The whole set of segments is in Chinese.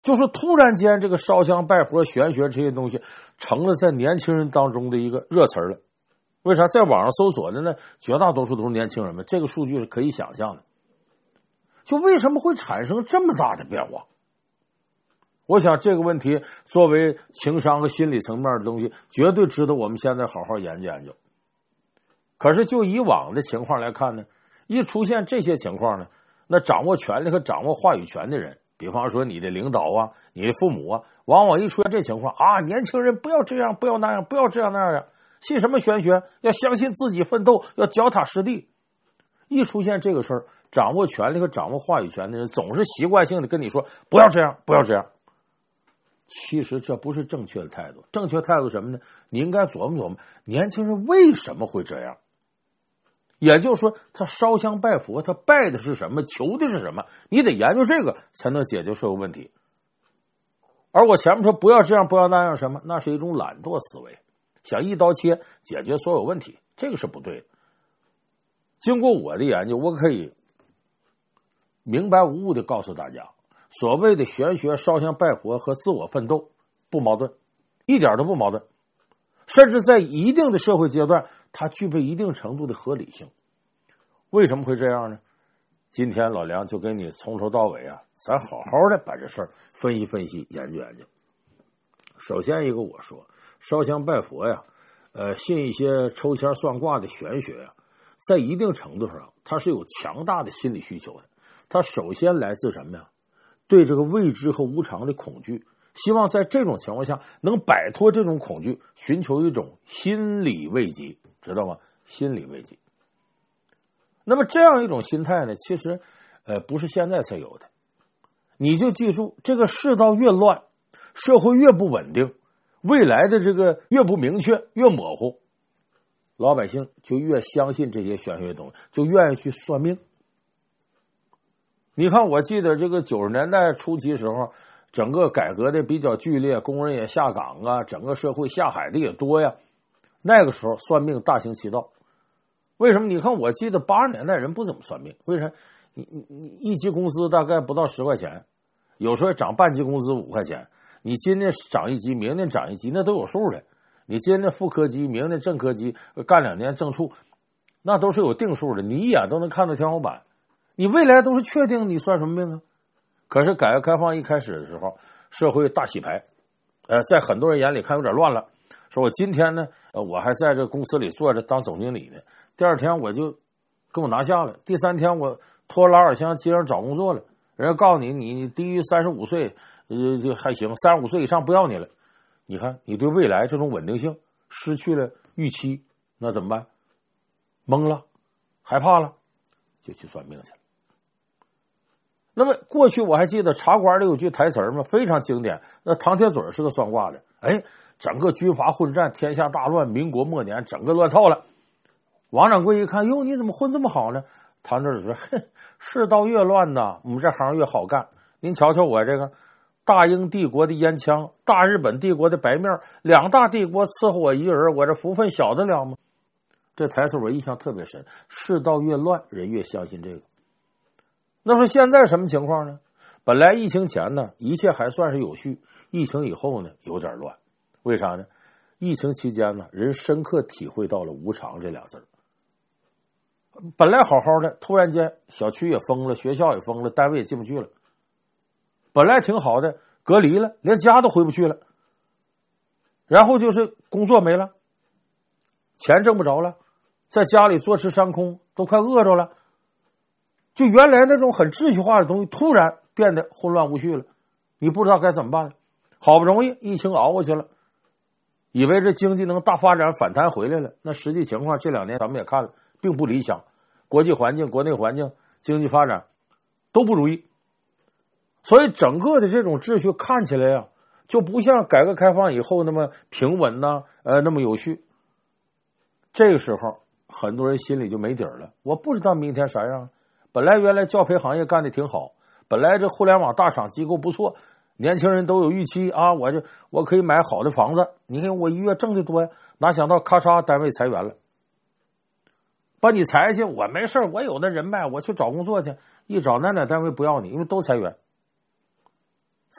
就是突然间这个烧香拜佛、玄学这些东西成了在年轻人当中的一个热词了。为啥？在网上搜索的呢，绝大多数都是年轻人们，这个数据是可以想象的。就为什么会产生这么大的变化？我想这个问题作为情商和心理层面的东西，绝对值得我们现在好好研究研究。可是就以往的情况来看呢，一出现这些情况呢，那掌握权力和掌握话语权的人，比方说你的领导啊，你的父母啊，往往一出现这情况啊，年轻人不要这样，不要那样，不要这样那样，信什么玄学？要相信自己奋斗，要脚踏实地。一出现这个事儿，掌握权力和掌握话语权的人总是习惯性的跟你说不要这样，不要这样。其实这不是正确的态度，正确态度是什么呢？你应该琢磨琢磨，年轻人为什么会这样？也就是说，他烧香拜佛，他拜的是什么，求的是什么？你得研究这个，才能解决社会问题。而我前面说不要这样，不要那样，什么？那是一种懒惰思维，想一刀切解决所有问题，这个是不对的。经过我的研究，我可以明白无误的告诉大家，所谓的玄学、烧香拜佛和自我奋斗不矛盾，一点都不矛盾，甚至在一定的社会阶段，它具备一定程度的合理性。为什么会这样呢？今天老梁就给你从头到尾啊，咱好好的把这事儿分析分析、研究研究。首先一个，我说烧香拜佛呀，信一些抽签算卦的玄学呀，在一定程度上，它是有强大的心理需求的。它首先来自什么呀？对这个未知和无常的恐惧，希望在这种情况下能摆脱这种恐惧，寻求一种心理慰藉，知道吗？心理慰藉。那么这样一种心态呢，其实不是现在才有的。你就记住，这个世道越乱，社会越不稳定，未来的这个越不明确，越模糊，老百姓就越相信这些玄学东西，就愿意去算命。你看，我记得这个90年代初期时候，整个改革的比较剧烈，工人也下岗啊，整个社会下海的也多呀。那个时候算命大行其道。为什么？你看，我记得80年代人不怎么算命，为啥？你一级工资大概不到10块钱，有时候涨半级工资5块钱，你今天涨一级，明天涨一级，那都有数的。你今天副科级，明天正科级，干2年正处，那都是有定数的，你一眼都能看到天花板。你未来都是确定，你算什么命啊？可是改革开放一开始的时候，社会大洗牌，在很多人眼里看有点乱了。说我今天呢，我还在这公司里坐着当总经理呢，第2天我就给我拿下了，第3天我拖拉二箱接着找工作了。人家告诉你，你低于35岁，就还行，35岁以上不要你了。你看，你对未来这种稳定性失去了预期，那怎么办？懵了，害怕了，就去算命去了。那么过去我还记得茶馆里有句台词嘛，非常经典。那唐铁嘴是个算卦的，整个军阀混战，天下大乱，民国末年，整个乱套了。王掌柜一看，哟，你怎么混这么好呢？唐铁嘴说：“哼，世道越乱呐，我们这行越好干。您瞧瞧我这个大英帝国的烟枪，大日本帝国的白面，2大帝国伺候我一人，我这福分小得了吗？”这台词我印象特别深。世道越乱，人越相信这个。那说现在什么情况呢？本来疫情前呢，一切还算是有序，疫情以后呢，有点乱。为啥呢？疫情期间呢，人深刻体会到了无常这俩字儿。本来好好的，突然间小区也封了，学校也封了，单位也进不去了。本来挺好的，隔离了，连家都回不去了。然后就是工作没了，钱挣不着了，在家里坐吃山空，都快饿着了。就原来那种很秩序化的东西，突然变得混乱无序了，你不知道该怎么办了。好不容易疫情熬过去了，以为这经济能大发展反弹回来了，那实际情况这2年咱们也看了，并不理想，国际环境、国内环境、经济发展都不如意，所以整个的这种秩序看起来呀，就不像改革开放以后那么平稳呐，那么有序。这个时候，很多人心里就没底儿了，我不知道明天啥样。本来原来教培行业干得挺好，本来这互联网大厂机构不错，年轻人都有预期啊，我可以买好的房子，你看我1月挣得多呀，哪想到咔嚓单位裁员了，把你裁去，我没事，我有的人脉，我去找工作去，一找哪单位不要你，因为都裁员。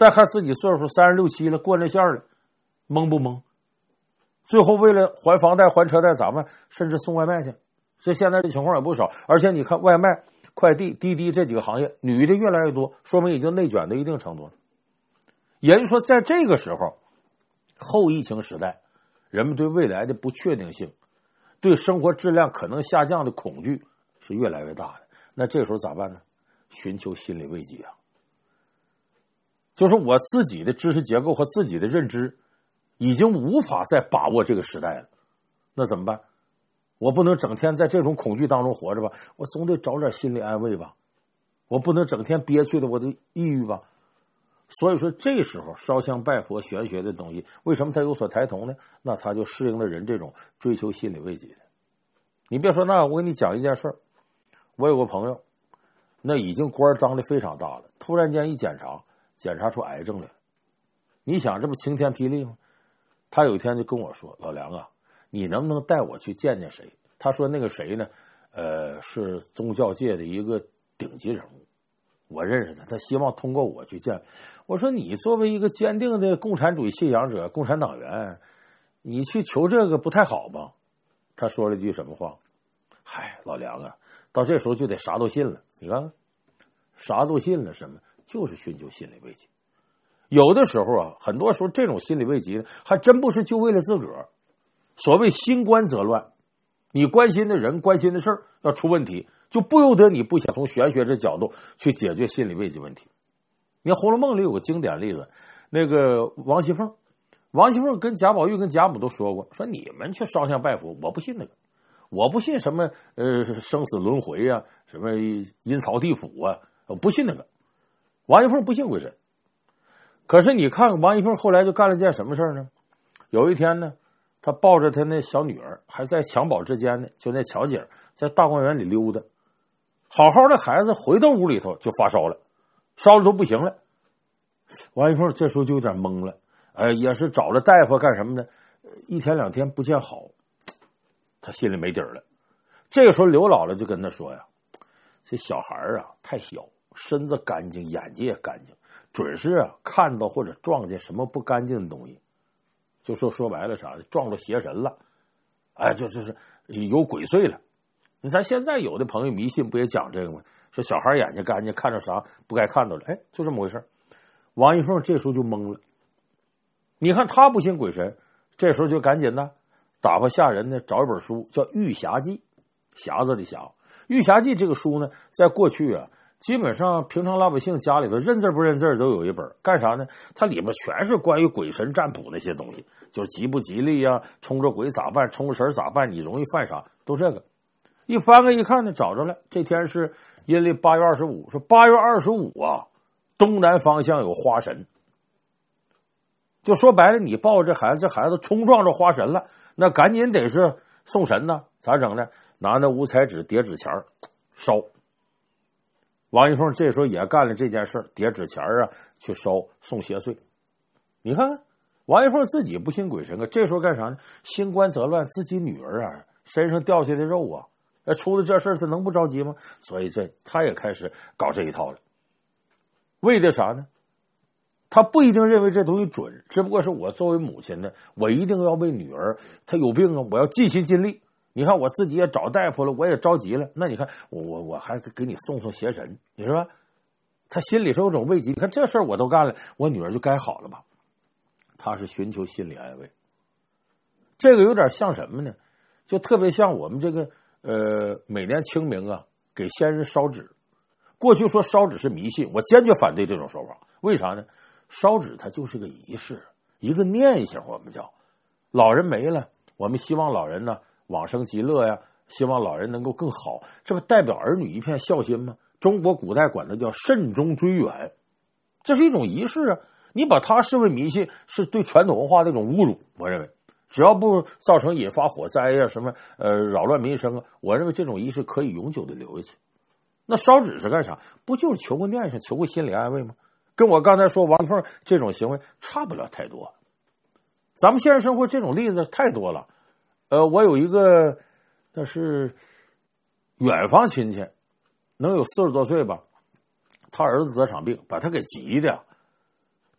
再看自己岁数36、7了，过那线了，懵不懵？最后为了还房贷、还车贷咋办？甚至送外卖去。这现在这情况也不少，而且你看外卖、快递、滴滴这几个行业，女的越来越多，说明已经内卷到一定程度了。也就是说，在这个时候，后疫情时代，人们对未来的不确定性，对生活质量可能下降的恐惧是越来越大的。那这时候咋办呢？寻求心理慰藉啊！就是我自己的知识结构和自己的认知已经无法再把握这个时代了，那怎么办？我不能整天在这种恐惧当中活着吧，我总得找点心理安慰吧，我不能整天憋屈的我都抑郁吧。所以说这时候烧香拜佛玄学的东西为什么它有所抬头呢？那它就适应了人这种追求心理慰藉的。你别说，那我给你讲一件事儿，我有个朋友，那已经官当的非常大了，突然间一检查出癌症来了。你想这不晴天霹雳吗？他有一天就跟我说，老梁啊，你能不能带我去见见谁？他说那个谁呢是宗教界的一个顶级人物，我认识他希望通过我去见。我说你作为一个坚定的共产主义信仰者，共产党员，你去求这个不太好吧？他说了一句什么话？嗨，老梁啊，到这时候就得啥都信了。你看看，啥都信了，什么？就是寻求心理慰藉。有的时候啊，很多时候这种心理慰藉还真不是就为了自个儿。所谓心关则乱，你关心的人、关心的事儿要出问题，就不由得你不想从玄学这角度去解决心理慰藉问题。你看《红楼梦》里有个经典例子，那个王熙凤跟贾宝玉跟贾母都说过，说你们去烧香拜佛，我不信那个，我不信什么生死轮回啊，什么阴曹地府啊，我不信那个。王熙凤不信鬼神，可是你看王熙凤后来就干了件什么事呢？有一天呢，她抱着她那小女儿，还在襁褓之间呢，就那巧姐在大观园里溜达，好好的孩子回到屋里头就发烧了，烧的都不行了。王熙凤这时候就有点懵了，也是找了大夫干什么呢？一天两天不见好，她心里没底儿了。这个时候刘姥姥就跟她说呀，这小孩啊太小，身子干净，眼睛也干净，准是看到或者撞见什么不干净的东西，就说白了啥，撞到邪神了，就是有鬼祟了。你看现在有的朋友迷信不也讲这个吗？说小孩眼睛干净，看着啥不该看到了，就这么回事。王熙凤这时候就懵了，你看他不信鬼神，这时候就赶紧呢打发下人呢找一本书叫《玉匣记》，匣子的匣。《玉匣记》这个书呢，在过去啊，基本上平常老百姓家里头认字不认字都有一本，干啥呢？它里面全是关于鬼神占卜那些东西，就是吉不吉利啊，冲着鬼咋办，冲着神咋办，你容易犯啥，都这个。一翻开一看呢，找着了，这天是阴历8月25，说8月25啊，东南方向有花神。就说白了，你抱着这孩子，这孩子冲撞着花神了，那赶紧得是送神呢，咋整呢？拿那五彩纸叠纸钱烧。王熙凤这时候也干了这件事，叠纸钱去烧送邪祟。你看看王熙凤自己不信鬼神这时候干啥呢？心关则乱，自己女儿身上掉下的肉出了这事他能不着急吗？所以他也开始搞这一套了。为的啥呢？他不一定认为这东西准，只不过是我作为母亲呢，我一定要为女儿，她有病我要尽心尽力。你看我自己也找大夫了，我也着急了，那你看我还给你送邪神，你说他心里是有种慰藉。你看这事儿我都干了，我女儿就该好了吧？他是寻求心理安慰。这个有点像什么呢？就特别像我们这个每年清明给先人烧纸。过去说烧纸是迷信，我坚决反对这种说法。为啥呢？烧纸它就是个仪式，一个念想，我们叫老人没了，我们希望老人呢往生极乐呀，希望老人能够更好，这不代表儿女一片孝心吗？中国古代管它叫慎终追远，这是一种仪式你把它视为迷信，是对传统文化的一种侮辱。我认为只要不造成引发火灾什么扰乱民生我认为这种仪式可以永久的留下去。那烧纸是干啥？不就是求个念想，求个心理安慰吗？跟我刚才说王熙凤这种行为差不了太多。咱们现实生活这种例子太多了。我有一个那是远房亲戚，能有40多岁吧，他儿子得场病，把他给急的，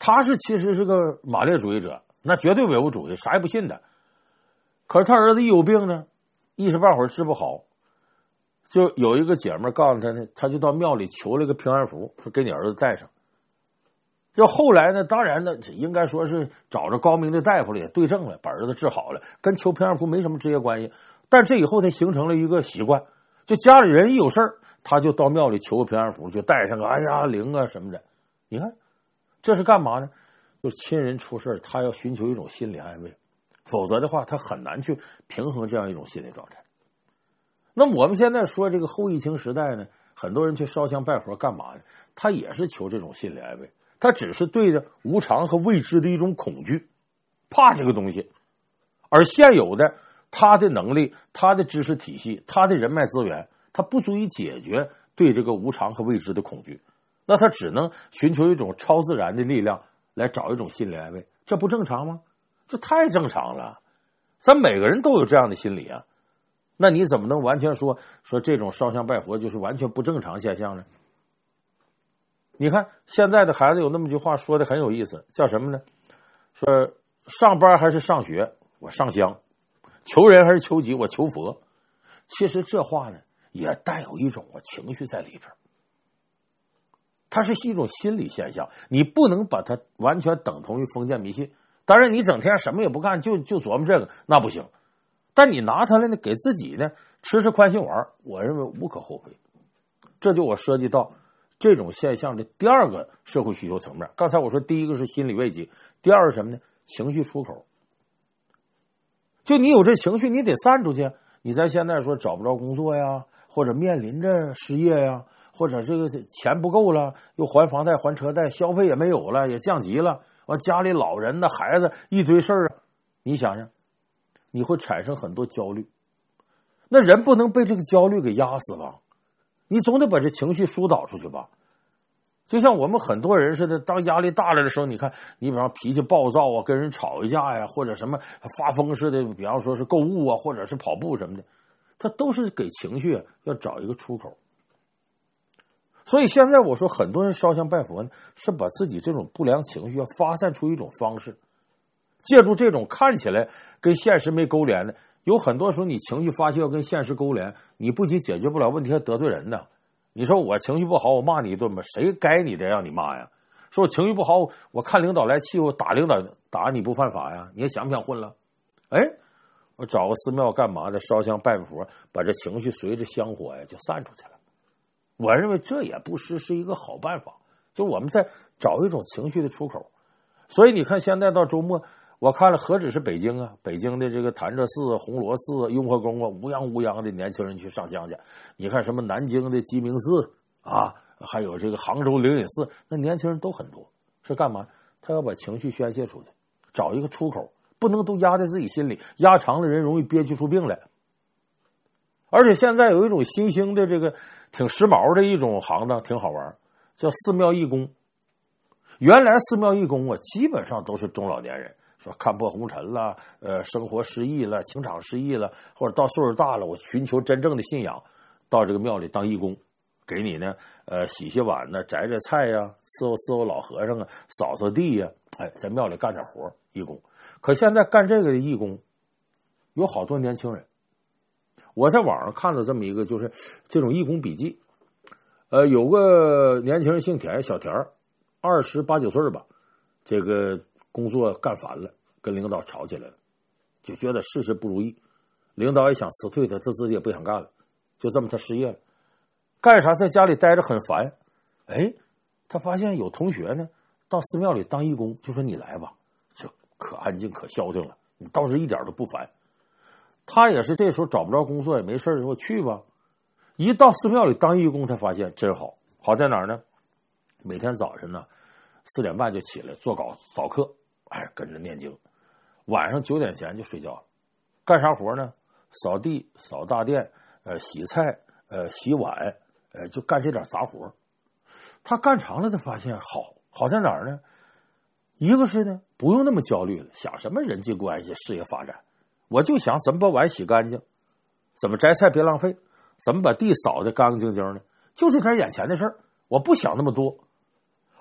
他其实是个马列主义者，那绝对唯物主义，啥也不信的。可是他儿子一有病呢，一时半会儿治不好，就有一个姐们告诉他呢，他就到庙里求了个平安符，说给你儿子带上。就后来呢，当然呢，应该说是找着高明的大夫了，也对症了，把儿子治好了，跟求平安符没什么直接关系。但这以后他形成了一个习惯，就家里人一有事儿，他就到庙里求个平安符，就带上个哎呀灵啊什么的。你看这是干嘛呢？就是亲人出事，他要寻求一种心理安慰，否则的话他很难去平衡这样一种心理状态。那么我们现在说这个后疫情时代呢，很多人去烧香拜佛干嘛呢？他也是求这种心理安慰，他只是对着无常和未知的一种恐惧，怕这个东西。而现有的他的能力、他的知识体系、他的人脉资源，他不足以解决对这个无常和未知的恐惧，那他只能寻求一种超自然的力量来找一种心理安慰。这不正常吗？这太正常了，咱每个人都有这样的心理啊。那你怎么能完全说这种烧香拜佛就是完全不正常现象呢？你看现在的孩子有那么句话说的很有意思，叫什么呢？说上班还是上学，我上香；求人还是求己，我求佛。其实这话呢也带有一种情绪在里边，它是一种心理现象，你不能把它完全等同于封建迷信。当然你整天什么也不干，就琢磨这个那不行，但你拿它来呢给自己呢吃宽心丸，我认为无可厚非。这就我涉及到这种现象的第二个社会需求层面。刚才我说第一个是心理慰藉，第二是什么呢？情绪出口。就你有这情绪，你得散出去。你在现在说找不着工作呀，或者面临着失业呀，或者这个钱不够了，又还房贷还车贷，消费也没有了，也降级了，完家里老人呢孩子一堆事儿啊，你想想你会产生很多焦虑。那人不能被这个焦虑给压死吧，你总得把这情绪疏导出去吧。就像我们很多人似的，当压力大了的时候，你看你比方脾气暴躁啊，跟人吵一架呀，或者什么发疯似的，比方说是购物啊，或者是跑步什么的，它都是给情绪要找一个出口。所以现在我说很多人烧香拜佛呢，是把自己这种不良情绪要发散出一种方式，借助这种看起来跟现实没勾连的，有很多时候你情绪发泄要跟现实勾连，你不仅解决不了问题，还得罪人呢。你说我情绪不好，我骂你一顿吧，谁该你的让你骂呀？说我情绪不好，我看领导来气我打领导，打你不犯法呀？你还想不想混了？哎，我找个寺庙干嘛的？烧香拜佛，把这情绪随着香火呀就散出去了。我认为这也不失是一个好办法，就我们在找一种情绪的出口。所以你看现在到周末，我看了何止是北京啊，北京的这个潭柘寺、红螺寺、雍和宫啊，乌泱的年轻人去上香去。你看什么南京的鸡鸣寺啊，还有这个杭州灵隐寺，那年轻人都很多，是干嘛？他要把情绪宣泄出去，找一个出口，不能都压在自己心里，压长了人容易憋屈出病来。而且现在有一种新兴的这个挺时髦的一种行当，挺好玩，叫寺庙义工。原来寺庙义工啊，基本上都是中老年人，说看破红尘了，生活失意了，情场失意了，或者到岁数大了，我寻求真正的信仰，到这个庙里当义工，给你呢，洗洗碗呢，摘摘菜呀，伺候老和尚啊，扫扫地呀，哎，在庙里干点活，义工。可现在干这个的义工，有好多年轻人。我在网上看到这么一个，就是这种义工笔记，有个年轻人姓田，小田，28、29岁吧，这个工作干烦了，跟领导吵起来了，就觉得事事不如意，领导也想辞退他，他自己也不想干了，就这么他失业了。干啥？在家里待着很烦。哎，他发现有同学呢到寺庙里当义工，就说你来吧，这可安静可消停了，你倒是一点都不烦。他也是这时候找不着工作也没事，说去吧。一到寺庙里当义工，他发现真好，好在哪儿呢？每天早晨呢4点半就起来做稿早课，哎，跟着念经。晚上9点前就睡觉了。干啥活呢？扫地、扫大殿，洗菜，洗碗，就干这点杂活。他干长了，他发现好在哪儿呢？一个是呢，不用那么焦虑了，想什么人际关系、事业发展。我就想怎么把碗洗干净，怎么摘菜别浪费，怎么把地扫得干干净净的，就这点眼前的事儿，我不想那么多。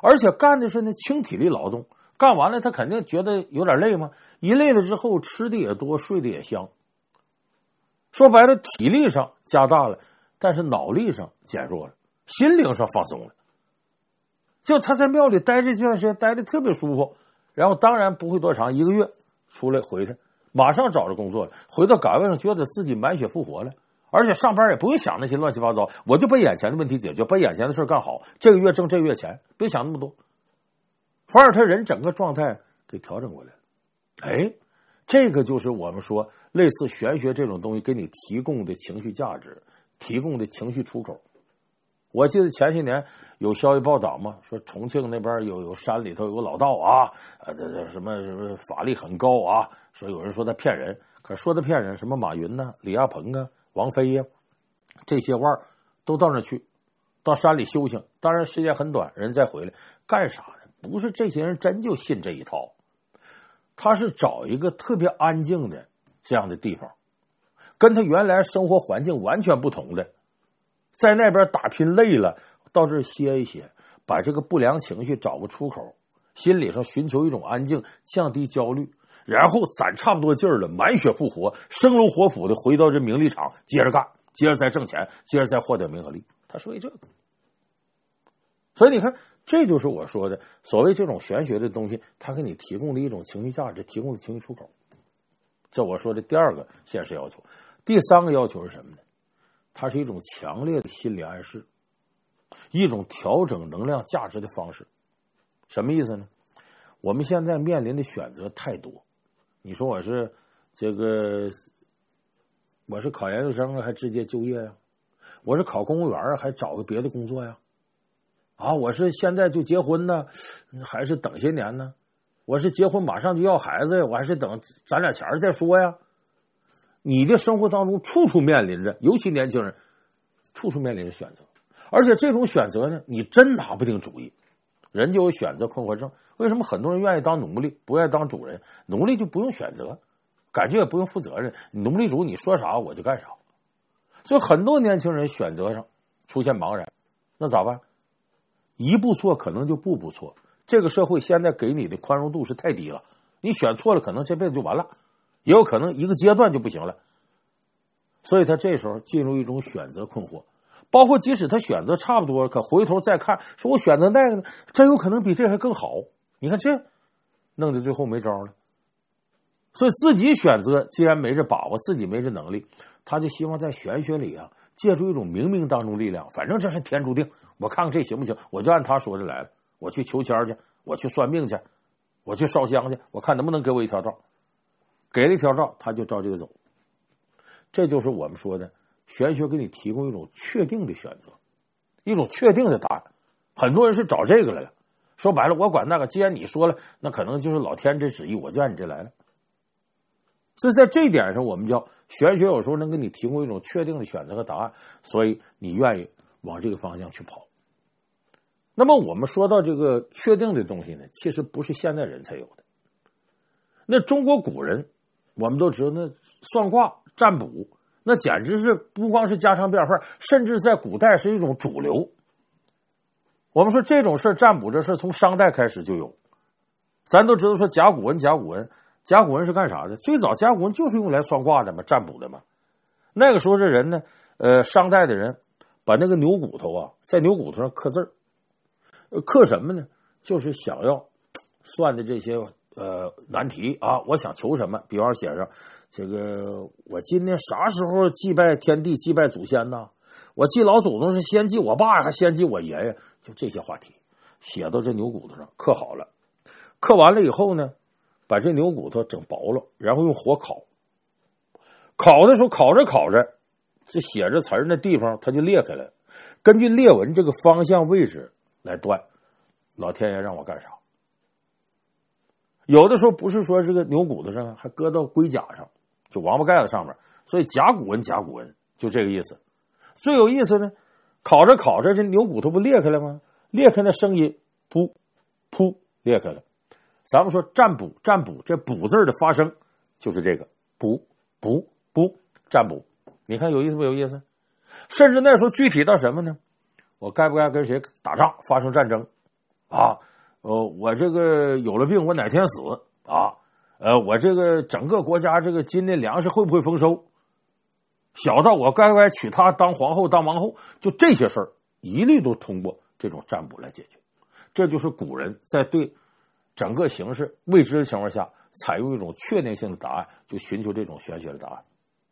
而且干的是呢轻体力劳动，干完了他肯定觉得有点累嘛，一累了之后吃的也多，睡得也香。说白了，体力上加大了，但是脑力上减弱了，心灵上放松了。就他在庙里待这段时间待的特别舒服，然后当然不会多长，1个月出来回去，马上找着工作了，回到岗位上觉得自己满血复活了，而且上班也不用想那些乱七八糟，我就把眼前的问题解决，把眼前的事干好，这个月挣这个月钱，别想那么多，反而他人整个状态给调整过来了。哎，这个就是我们说类似玄学这种东西给你提供的情绪价值，提供的情绪出口。我记得前些年有消息报道嘛，说重庆那边有山里头有个老道啊，这什么法力很高啊，说有人说他骗人，可是说他骗人，什么马云呢、李亚鹏啊、王菲呀，这些腕儿都到那去，到山里修行，当然时间很短，人再回来干啥呢？不是这些人真就信这一套，他是找一个特别安静的这样的地方，跟他原来生活环境完全不同的，在那边打拼累了，到这儿歇一歇，把这个不良情绪找个出口，心理上寻求一种安静，降低焦虑，然后攒差不多劲儿了，满血复活，生龙活虎的回到这名利场，接着干，接着再挣钱，接着再获得名和利。他是为这个。所以你看，这就是我说的所谓这种玄学的东西，它给你提供的一种情绪价值，提供的情绪出口。这我说的第2个现实要求。第3个要求是什么呢？它是一种强烈的心理暗示，一种调整能量价值的方式。什么意思呢？我们现在面临的选择太多，你说我是考研究生啊，还直接就业呀？我是考公务员啊，还找个别的工作呀？啊，我是现在就结婚呢，还是等些年呢？我是结婚马上就要孩子呀，我还是等攒点钱再说呀？你的生活当中处处面临着，尤其年轻人，处处面临着选择，而且这种选择呢，你真拿不定主意。人就有选择困惑症。为什么很多人愿意当奴隶，不愿意当主人？奴隶就不用选择，感觉也不用负责任，奴隶主你说啥我就干啥。所以很多年轻人选择上出现茫然，那咋办？一步错可能就步步错。这个社会现在给你的宽容度是太低了，你选错了可能这辈子就完了，也有可能一个阶段就不行了。所以他这时候进入一种选择困惑，包括即使他选择差不多，可回头再看，说我选择那个呢，真有可能比这还更好。你看这弄得最后没招了。所以自己选择既然没这把握，自己没这能力，他就希望在玄学里啊借助一种冥冥当中力量，反正这是天注定，我看看这行不行，我就按他说的来了，我去求签去，我去算命去，我去烧香去，我看能不能给我一条道。给了一条道，他就照这个走。这就是我们说的玄学给你提供一种确定的选择，一种确定的答案。很多人是找这个来了，说白了我管那个，既然你说了，那可能就是老天这旨意，我就按你这来了。所以在这一点上，我们叫玄学有时候能给你提供一种确定的选择和答案，所以你愿意往这个方向去跑。那么我们说到这个确定的东西呢，其实不是现代人才有的。那中国古人我们都知道，那算卦占卜那简直是不光是家常便饭，甚至在古代是一种主流。我们说这种事占卜这事从商代开始就有。咱都知道说甲骨文是干啥的？最早甲骨文就是用来算卦的嘛，占卜的嘛。那个时候这人呢，商代的人把那个牛骨头啊，在牛骨头上刻字儿，刻什么呢？就是想要算的这些难题啊，我想求什么？比方写上这个，我今天啥时候祭拜天地、祭拜祖先呢？我祭老祖宗是先祭我爸还先祭我爷爷？就这些话题写到这牛骨头上，刻好了。刻完了以后呢，把这牛骨头整薄了，然后用火烤。烤的时候烤着烤着，这写着词儿那地方它就裂开了。根据裂纹这个方向位置来断，老天爷让我干啥。有的时候不是说这个牛骨头上，还搁到龟甲上，就王八盖子上面，所以甲骨文就这个意思。最有意思呢，烤着烤着这牛骨头不裂开了吗？裂开那声音噗噗裂开了。咱们说占卜这卜字的发声就是这个卜占卜。你看有意思不有意思？甚至那时候具体到什么呢？我该不该跟谁打仗发生战争啊，我这个有了病，我哪天死啊？我这个整个国家这个今年粮食会不会丰收？小到我该不该娶她当皇后当王后，就这些事儿一律都通过这种占卜来解决。这就是古人在对整个形势未知的情况下，采用一种确定性的答案，就寻求这种玄学的答案。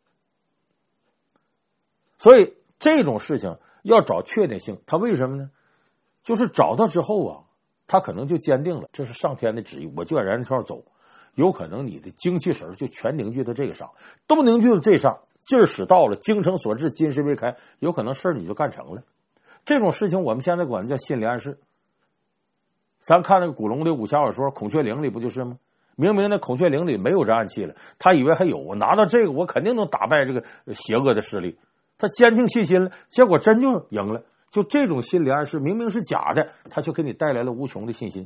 所以这种事情要找确定性，他为什么呢？就是找到之后啊，他可能就坚定了，这是上天的旨意，我就按人条走。有可能你的精气神就全凝聚到这个上，都凝聚到这上，劲儿使到了，精诚所至，金石为开，有可能事儿你就干成了。这种事情我们现在管叫心理暗示。咱看那个古龙的武侠小说《孔雀翎》里不就是吗？明明那孔雀翎里没有这暗器了，他以为还有，我拿到这个我肯定能打败这个邪恶的势力，他坚定信心了，结果真就赢了。就这种心理暗示明明是假的，他就给你带来了无穷的信心。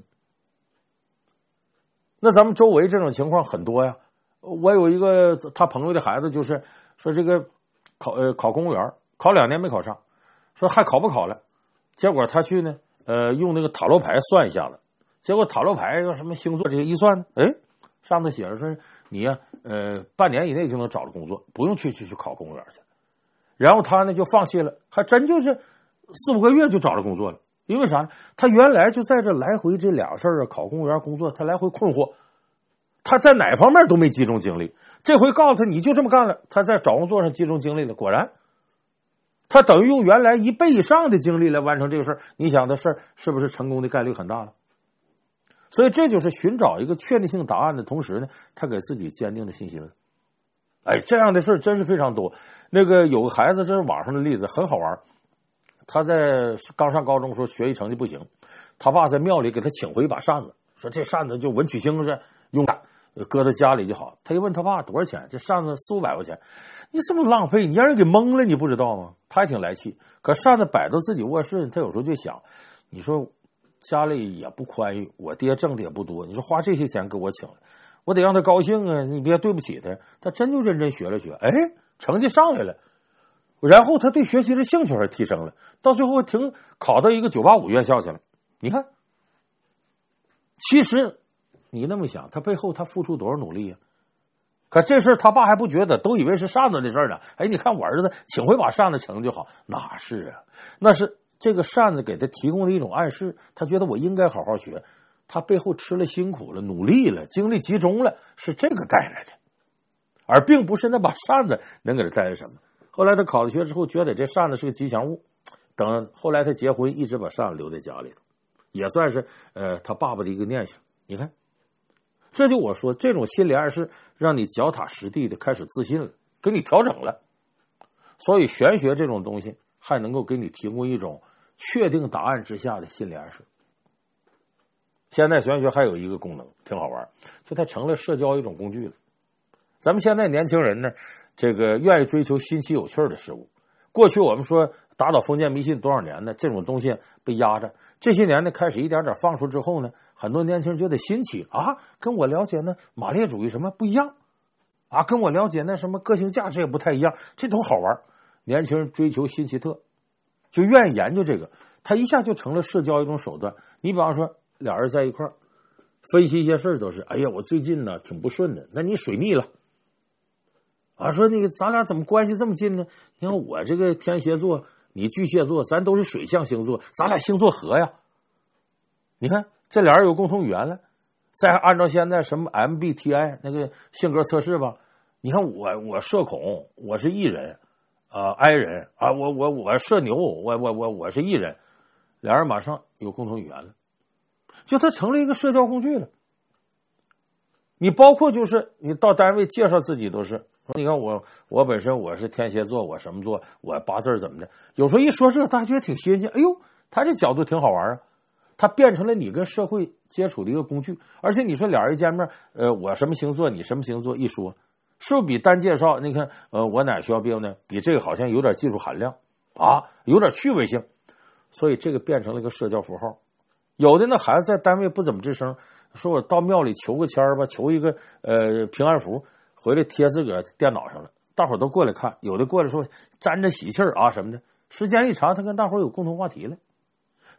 那咱们周围这种情况很多呀。我有一个他朋友的孩子，就是说这个考公务员，考2年没考上，说还考不考了，结果他去呢用那个塔罗牌算一下子，结果塔罗牌用什么星座这个一算呢，上头写着说你呀半年以内就能找到工作，不用去考公务员去。然后他呢就放弃了，还真就是4-5个月就找着工作了。因为啥呢？他原来就在这来回这俩事儿啊，考公务员工作，他来回困惑，他在哪方面都没集中精力。这回告诉他你就这么干了，他在找工作上集中精力了，果然他等于用原来1倍以上的精力来完成这个事儿。你想的事儿是不是成功的概率很大了？所以这就是寻找一个确定性答案的同时呢，他给自己坚定的信心了。这样的事儿真是非常多。那个有个孩子，这是网上的例子，很好玩。他在刚上高中时候学习成绩不行，他爸在庙里给他请回一把扇子，说这扇子就文曲星是用搁在家里就好。他一问他爸多少钱，这扇子400-500块钱，你这么浪费，你让人给蒙了，你不知道吗？他还挺来气。可扇子摆到自己卧室，他有时候就想，你说家里也不宽裕，我爹挣的也不多，你说花这些钱给我请来，我得让他高兴啊，你别对不起他。他真就认真学了学，成绩上来了。然后他对学习的兴趣还提升了，到最后考到一个985院校去了。你看，其实你那么想，他背后他付出多少努力啊？可这事他爸还不觉得，都以为是扇子的事呢。你看我儿子请回把扇子成就好，哪是啊？那是这个扇子给他提供的一种暗示，他觉得我应该好好学，他背后吃了辛苦了，努力了，精力集中了，是这个带来的，而并不是那把扇子能给他带来什么。后来他考了学之后，觉得这扇子是个吉祥物，等后来他结婚，一直把扇子留在家里头，也算是他爸爸的一个念想。你看，这就我说这种心理暗示，让你脚踏实地的开始自信了，给你调整了。所以玄学这种东西还能够给你提供一种确定答案之下的心理暗示。现在玄学还有一个功能挺好玩，就它成了社交一种工具了。咱们现在年轻人呢，这个愿意追求新奇有趣的事物。过去我们说打倒封建迷信多少年呢？这种东西被压着，这些年呢开始一点点放出之后呢，很多年轻人觉得新奇啊，跟我了解呢马列主义什么不一样啊，跟我了解那什么个性价值也不太一样，这都好玩。年轻人追求新奇特，就愿意研究这个，他一下就成了社交一种手段。你比方说俩人在一块儿分析一些事儿，都是我最近呢挺不顺的，那你水逆了啊，说那个咱俩怎么关系这么近呢？你看我这个天蝎座，你巨蟹座，咱都是水象星座，咱俩星座合呀。你看这俩人有共同语言了，再按照现在什么 MBTI 那个性格测试吧，你看我社恐，我是 E 人，I 人啊，我社牛，我是 E 人，俩人马上有共同语言了，就它成了一个社交工具了。你包括就是你到单位介绍自己都是说，你看我本身我是天蝎座，我什么座，我八字怎么的，有时候一说这大家觉得挺新鲜，他这角度挺好玩啊，他变成了你跟社会接触的一个工具。而且你说俩人一见面，我什么星座，你什么星座，一说是不是比单介绍？你看我哪学校毕业呢？比这个好像有点技术含量啊，有点趣味性，所以这个变成了一个社交符号。有的那孩子在单位不怎么吱声，说我到庙里求个签吧，求一个平安符，回来贴自个儿电脑上了，大伙儿都过来看，有的过来说沾着喜气儿啊什么的。时间一长，他跟大伙儿有共同话题了。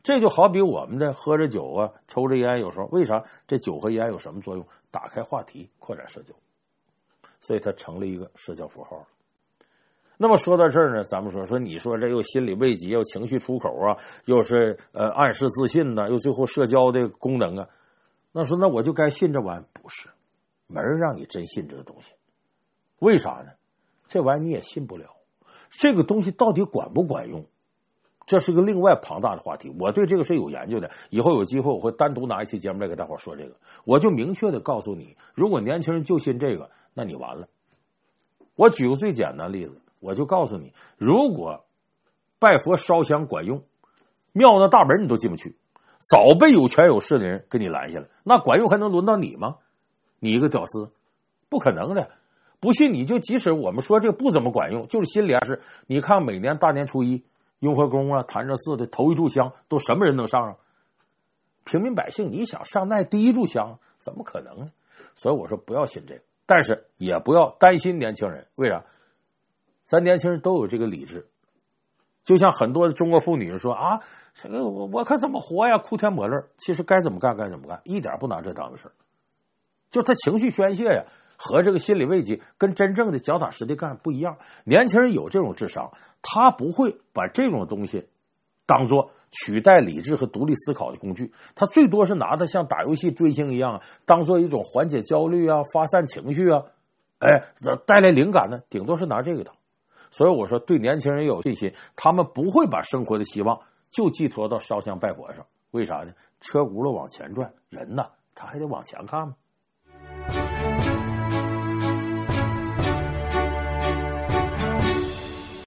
这就好比我们的喝着酒啊，抽着烟，有时候为啥这酒和烟有什么作用？打开话题，扩展社交，所以它成了一个社交符号。那么说到这儿呢，咱们说你说这又心理慰藉，又情绪出口啊，又是暗示自信呢，又最后社交的功能啊，那说那我就该信这玩意儿？不是，没人让你真信这个东西。为啥呢？这玩意儿你也信不了。这个东西到底管不管用？这是个另外庞大的话题，我对这个是有研究的，以后有机会我会单独拿一期节目来给大伙说这个。我就明确的告诉你，如果年轻人就信这个，那你完了。我举个最简单的例子，我就告诉你，如果拜佛烧香管用，庙那大门你都进不去，早被有权有势的人给你拦下了，那管用还能轮到你吗？你一个屌丝，不可能的。不信你就即使我们说这个不怎么管用，就是心理暗示。你看每年大年初一，雍和宫啊、潭柘寺的头一炷香都什么人能上啊？平民百姓你想上那第一炷香，怎么可能呢？所以我说不要信这个，但是也不要担心年轻人。为啥？咱年轻人都有这个理智。就像很多的中国妇女说啊，这个我可怎么活呀，哭天抹泪。其实该怎么干该怎么干，一点不拿这当个事儿。就他情绪宣泄呀，和这个心理慰藉跟真正的脚踏实地干不一样。年轻人有这种智商，他不会把这种东西当做取代理智和独立思考的工具，他最多是拿它像打游戏追星一样，当做一种缓解焦虑啊、发散情绪啊，带来灵感呢，顶多是拿这个当。所以我说对年轻人有信心，他们不会把生活的希望就寄托到烧香拜佛上。为啥呢？车轱辘往前转，人呢他还得往前看嘛。